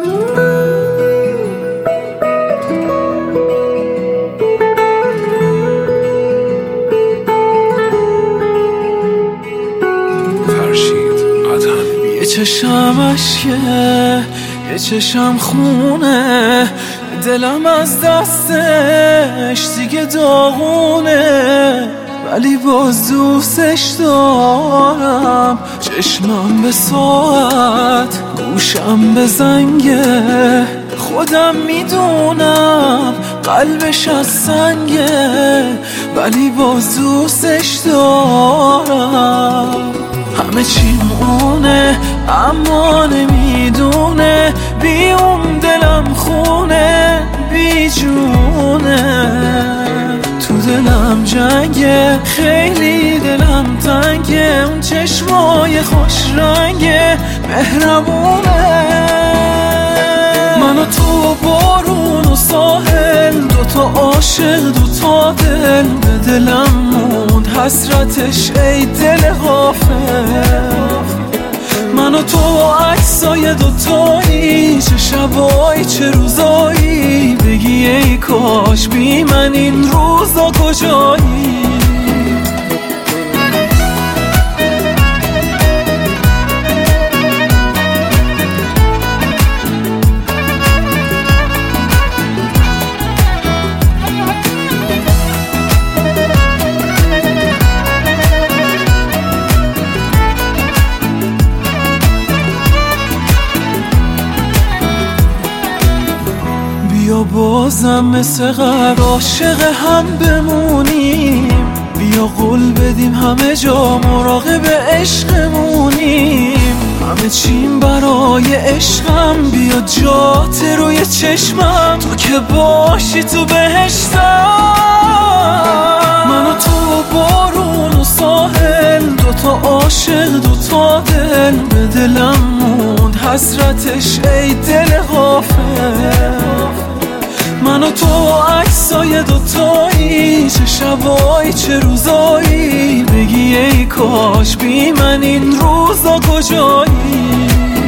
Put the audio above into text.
یه چشم اشکه، یه چشم خونه، دلم از دستش دیگه داغونه، ولی باز دوستش دارم. چشمم به ساعت، گوشم به زنگه، خودم میدونم قلبش از سنگه، ولی باز دوستش دارم. همه چیم اونه اما نمیدونه، بی اون دلم خونه، بی جونه. تو دلم جنگه، خیلی دلم تنگه، اون چشمای خوش رنگه مهربونه. من و تو بارون و ساحل، دوتا عاشق دوتا دل، به دلم موند حسرتش ای دل غافل. من و تو عکسای دوتایی، چه شبایی چه روزایی، بگی ای کاش بی من این روزا کجایی. بیا بازم مثل قبل عاشق هم بمونیم، بیا قول بدیم همه جا مراقب عشقمونیم. همه چیم برای عشقم، بیا جات روی چشمم، تو که باشی تو بهشتم. من و تو بارون و ساحل، دوتا عاشق دوتا دل، به دلم موند حسرتش ای دل غافل. من و تو عکسای دوتایی، چه شبایی چه روزایی، بگی ای کاش بی من این روزا کجایی.